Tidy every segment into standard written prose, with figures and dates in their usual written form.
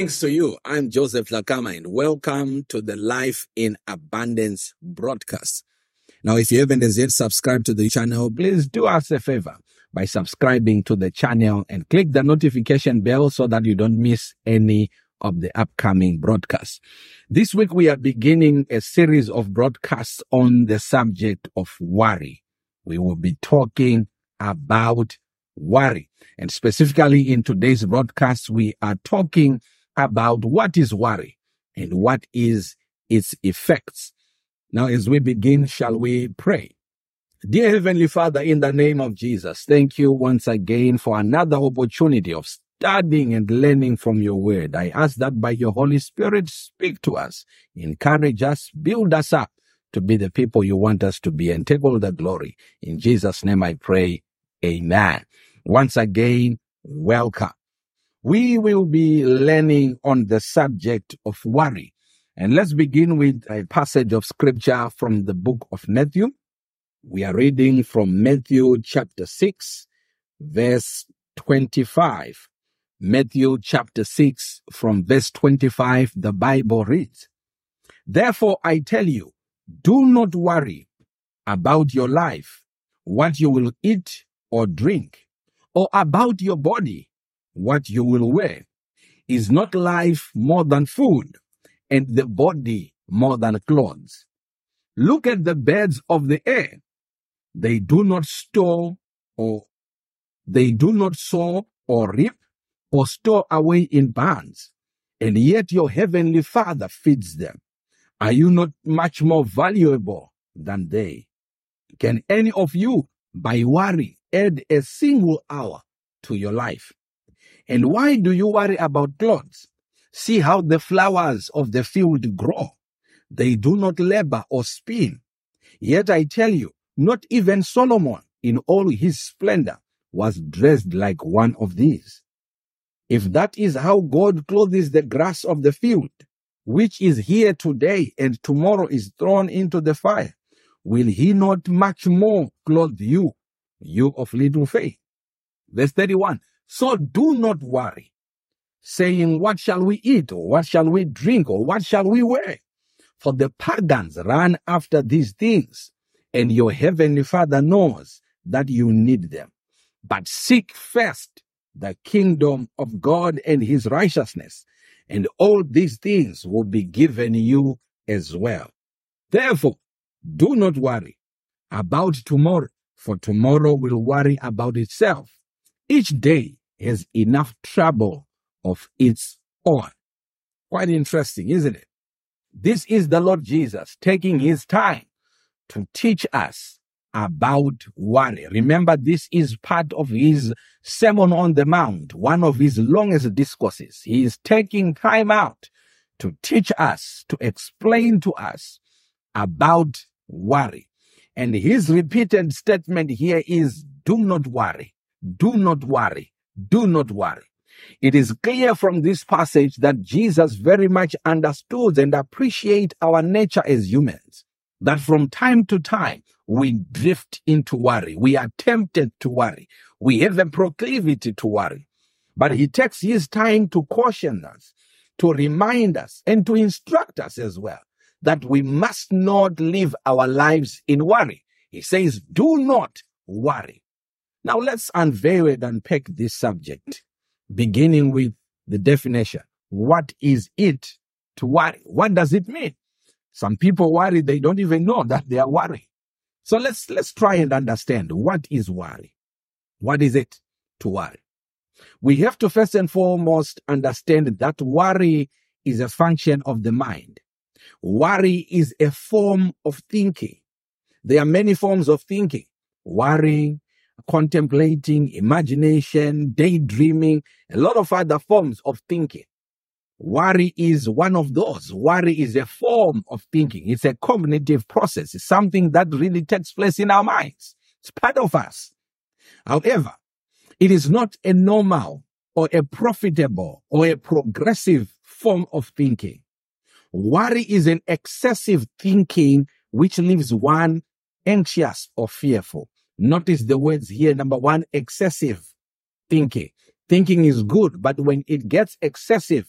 Greetings to you. I'm Joseph Lakama and welcome to the Life in Abundance broadcast. Now, if you haven't as yet subscribed to the channel, please do us a favor by subscribing to the channel and click the notification bell so that you don't miss any of the upcoming broadcasts. This week, we are beginning a series of broadcasts on the subject of worry. We will be talking about worry. And specifically in today's broadcast, we are talking about what is worry and what is its effects. Now, as we begin, shall we pray? Dear Heavenly Father, in the name of Jesus, thank you once again for another opportunity of studying and learning from your word. I ask that by your Holy Spirit, speak to us, encourage us, build us up to be the people you want us to be, and take all the glory. In Jesus' name I pray, amen. Once again, welcome. We will be learning on the subject of worry. And let's begin with a passage of scripture from the book of Matthew. We are reading from Matthew chapter 6, verse 25. Matthew chapter 6, from verse 25, the Bible reads, "Therefore I tell you, do not worry about your life, what you will eat or drink, or about your body, what you will wear. Is not life more than food, and the body more than clothes? Look at the birds of the air. They do not sow or reap or store away in barns, and yet your heavenly Father feeds them. Are you not much more valuable than they? Can any of you, by worry, add a single hour to your life? And why do you worry about clothes? See how the flowers of the field grow. They do not labor or spin. Yet I tell you, not even Solomon in all his splendor was dressed like one of these. If that is how God clothes the grass of the field, which is here today and tomorrow is thrown into the fire, will he not much more clothe you, you of little faith?" Verse 31, "So do not worry, saying, what shall we eat, or what shall we drink, or what shall we wear? For the pagans run after these things, and your heavenly Father knows that you need them. But seek first the kingdom of God and his righteousness, and all these things will be given you as well. Therefore, do not worry about tomorrow, for tomorrow will worry about itself. Each day has enough trouble of its own." Quite interesting, isn't it? This is the Lord Jesus taking his time to teach us about worry. Remember, this is part of his Sermon on the Mount, one of his longest discourses. He is taking time out to teach us, to explain to us about worry. And his repeated statement here is, do not worry, do not worry, do not worry. It is clear from this passage that Jesus very much understood and appreciates our nature as humans, that from time to time we drift into worry. We are tempted to worry. We have a proclivity to worry. But he takes his time to caution us, to remind us, and to instruct us as well, that we must not live our lives in worry. He says, do not worry. Now let's unveil and unpack this subject, beginning with the definition. What is it to worry? What does it mean? Some people worry, they don't even know that they are worrying. So let's try and understand, what is worry? What is it to worry? We have to first and foremost understand that worry is a function of the mind. Worry is a form of thinking. There are many forms of thinking: worrying, contemplating, imagination, daydreaming, a lot of other forms of thinking. Worry is one of those. Worry is a form of thinking. It's a cognitive process. It's something that really takes place in our minds. It's part of us. However, it is not a normal or a profitable or a progressive form of thinking. Worry is an excessive thinking which leaves one anxious or fearful. Notice the words here. Number one, excessive thinking. Thinking is good, but when it gets excessive,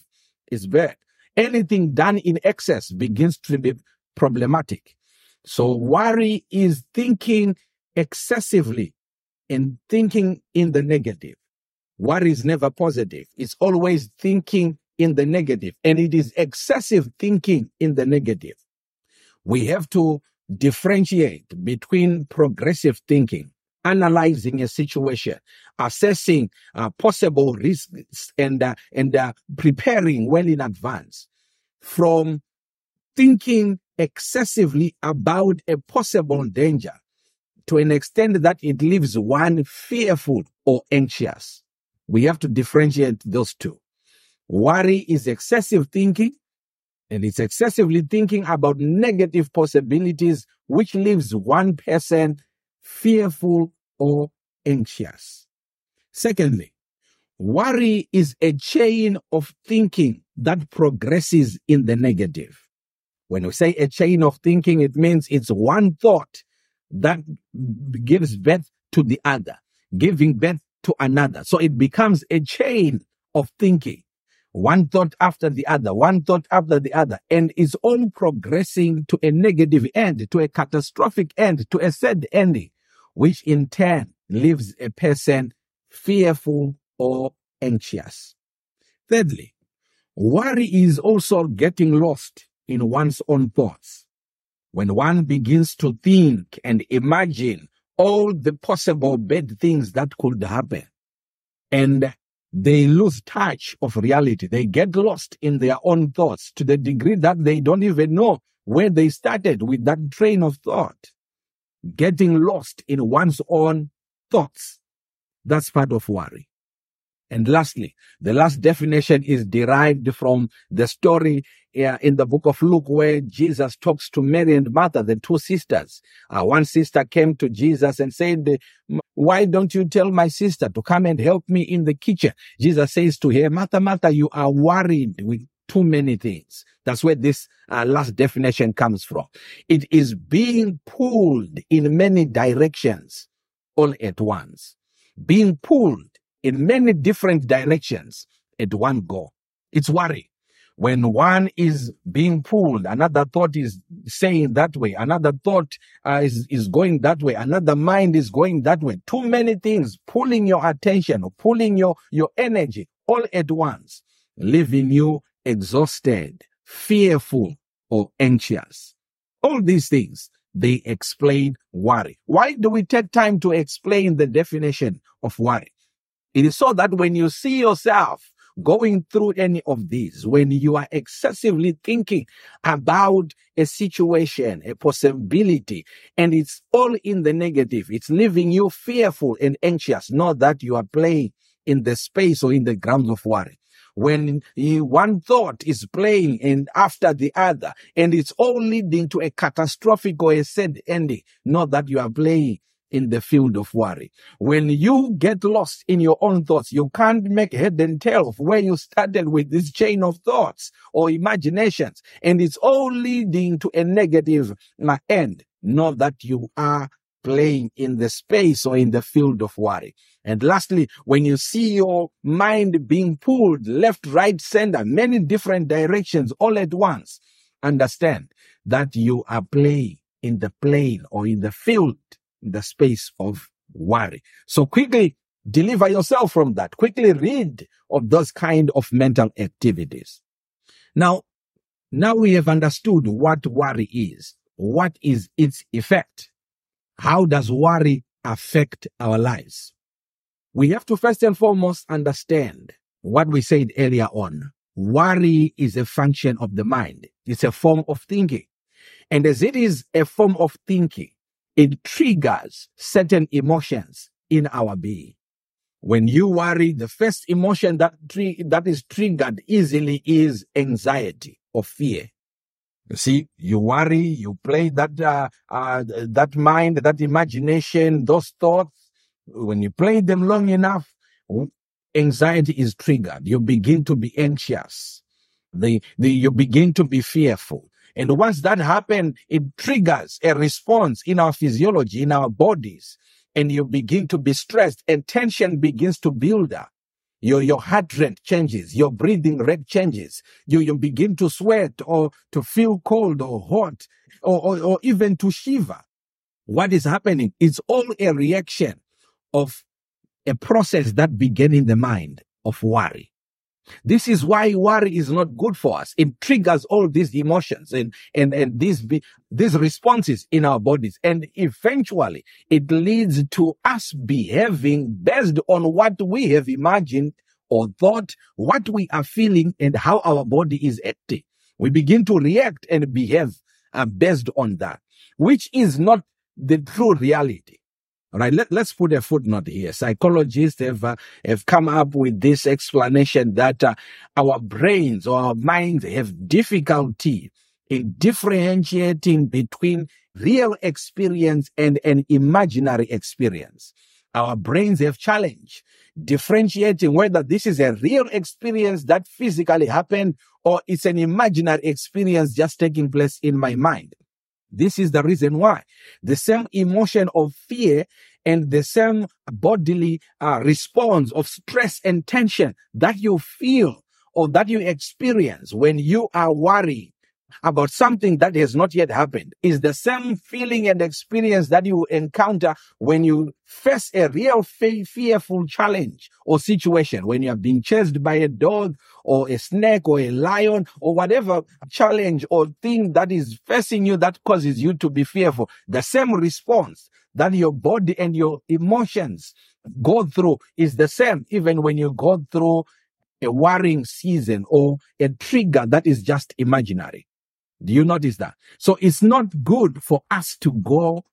is bad. Anything done in excess begins to be problematic. So worry is thinking excessively and thinking in the negative. Worry is never positive. It's always thinking in the negative, and it is excessive thinking in the negative. We have to differentiate between progressive thinking, analyzing a situation, assessing possible risks, and preparing well in advance, from thinking excessively about a possible danger to an extent that it leaves one fearful or anxious. We have to differentiate those two. Worry is excessive thinking, and it's excessively thinking about negative possibilities, which leaves one person fearful or anxious. Secondly, worry is a chain of thinking that progresses in the negative. When we say a chain of thinking, it means it's one thought that gives birth to the other, giving birth to another. So it becomes a chain of thinking, one thought after the other, one thought after the other, and it's all progressing to a negative end, to a catastrophic end, to a sad ending, which in turn leaves a person fearful or anxious. Thirdly, worry is also getting lost in one's own thoughts. When one begins to think and imagine all the possible bad things that could happen, and they lose touch of reality, they get lost in their own thoughts to the degree that they don't even know where they started with that train of thought. Getting lost in one's own thoughts, that's part of worry. And lastly, the last definition is derived from the story in the book of Luke, where Jesus talks to Mary and Martha, the two sisters. One sister came to Jesus and said, "Why don't you tell my sister to come and help me in the kitchen?" Jesus says to her, "Martha, Martha, you are worried with too many things." That's where this last definition comes from. It is being pulled in many directions all at once. Being pulled in many different directions at one go. It's worry. When one is being pulled, another thought is saying that way, another thought is going that way, another mind is going that way. Too many things pulling your attention or pulling your energy all at once, leaving you exhausted, fearful, or anxious. All these things, they explain worry. Why do we take time to explain the definition of worry? It is so that when you see yourself going through any of these, when you are excessively thinking about a situation, a possibility, and it's all in the negative, it's leaving you fearful and anxious, not that you are playing in the space or in the grounds of worry. When one thought is playing and after the other, and it's all leading to a catastrophic or a sad ending, not that you are playing in the field of worry. When you get lost in your own thoughts, you can't make head and tail of where you started with this chain of thoughts or imaginations, and it's all leading to a negative end, not that you are playing in the space or in the field of worry. And lastly, when you see your mind being pulled left, right, center, many different directions all at once, understand that you are playing in the plane or in the field, in the space of worry. So quickly deliver yourself from that. Quickly rid of those kind of mental activities. Now we have understood what worry is. What is its effect? How does worry affect our lives? We have to first and foremost understand what we said earlier on. Worry is a function of the mind. It's a form of thinking. And as it is a form of thinking, it triggers certain emotions in our being. When you worry, the first emotion that is triggered easily is anxiety or fear. You see, you worry, you play that mind, that imagination, those thoughts. When you play them long enough, anxiety is triggered. You begin to be anxious. You begin to be fearful. And once that happens, it triggers a response in our physiology, in our bodies. And you begin to be stressed and tension begins to build up. Your heart rate changes, your breathing rate changes, you begin to sweat or to feel cold or hot or even to shiver. What is happening? It's all a reaction of a process that began in the mind of worry. This is why worry is not good for us. It triggers all these emotions and these responses in our bodies. And eventually it leads to us behaving based on what we have imagined or thought, what we are feeling, and how our body is acting. We begin to react and behave based on that, which is not the true reality. All right, let's put a footnote here. Psychologists have come up with this explanation that our brains or our minds have difficulty in differentiating between real experience and an imaginary experience. Our brains have challenge differentiating whether this is a real experience that physically happened or it's an imaginary experience just taking place in my mind. This is the reason why the same emotion of fear and the same bodily response of stress and tension that you feel or that you experience when you are worried about something that has not yet happened is the same feeling and experience that you encounter when you face a real fearful challenge or situation, when you are being chased by a dog or a snake or a lion or whatever challenge or thing that is facing you that causes you to be fearful. The same response that your body and your emotions go through is the same even when you go through a worrying season or a trigger that is just imaginary. Do you notice that? So it's not good for us to go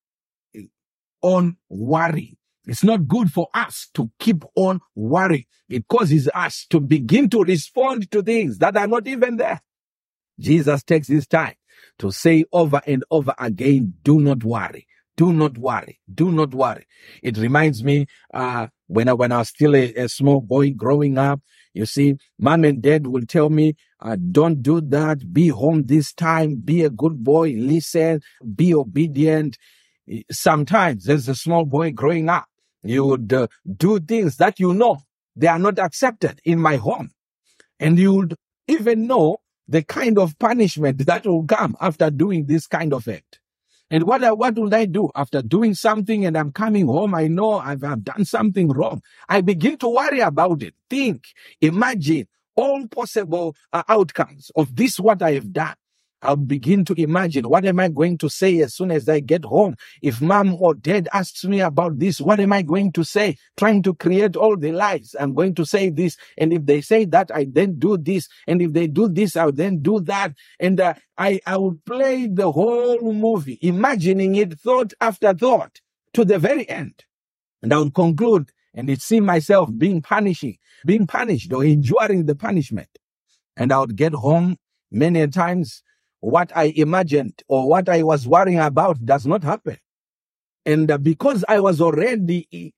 on worry. It's not good for us to keep on worrying. It causes us to begin to respond to things that are not even there. Jesus takes his time to say over and over again, do not worry. Do not worry. Do not worry. It reminds me when I was still a small boy growing up, you see, mom and dad will tell me, don't do that. Be home this time. Be a good boy. Listen. Be obedient. Sometimes as a small boy growing up, you would do things that you know they are not accepted in my home. And you would even know the kind of punishment that will come after doing this kind of act. And what would I do after doing something and I'm coming home? I know I've done something wrong. I begin to worry about it. Think, imagine all possible outcomes of this, what I have done. I'll begin to imagine, what am I going to say as soon as I get home? If mom or dad asks me about this, what am I going to say? Trying to create all the lies. I'm going to say this. And if they say that, I then do this. And if they do this, I'll then do that. And I will play the whole movie, imagining it thought after thought to the very end. And I will conclude and it see myself being punished or enduring the punishment. And I would get home many times. What I imagined or what I was worrying about does not happen. And because I was already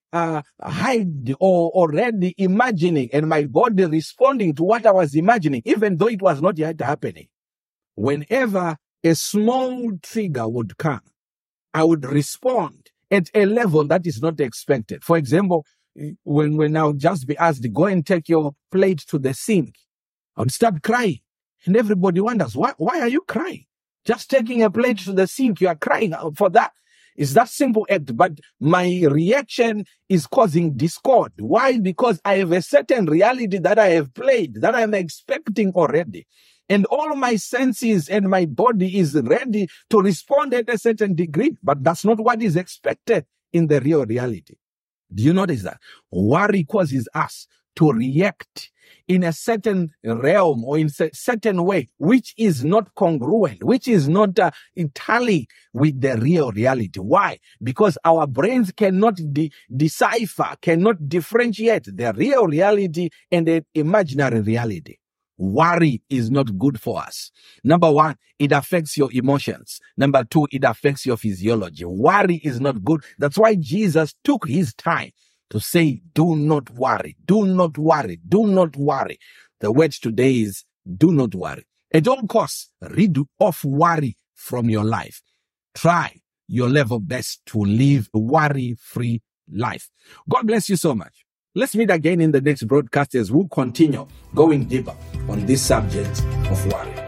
already imagining and my body responding to what I was imagining, even though it was not yet happening, whenever a small trigger would come, I would respond at a level that is not expected. For example, when I would just be asked, go and take your plate to the sink, I would start crying. And everybody wonders, why are you crying? Just taking a plate to the sink, you are crying for that. It's that simple act, but my reaction is causing discord. Why? Because I have a certain reality that I have played, that I'm expecting already. And all my senses and my body is ready to respond at a certain degree, but that's not what is expected in the real reality. Do you notice that? Worry causes us to react in a certain realm or in a certain way, which is not congruent, which is not entirely with the real reality. Why? Because our brains cannot decipher, cannot differentiate the real reality and the imaginary reality. Worry is not good for us. Number one, it affects your emotions. Number two, it affects your physiology. Worry is not good. That's why Jesus took his time to say, do not worry, do not worry, do not worry. The word today is do not worry. At all costs, rid off worry from your life. Try your level best to live a worry-free life. God bless you so much. Let's meet again in the next broadcast as we'll continue going deeper on this subject of worry.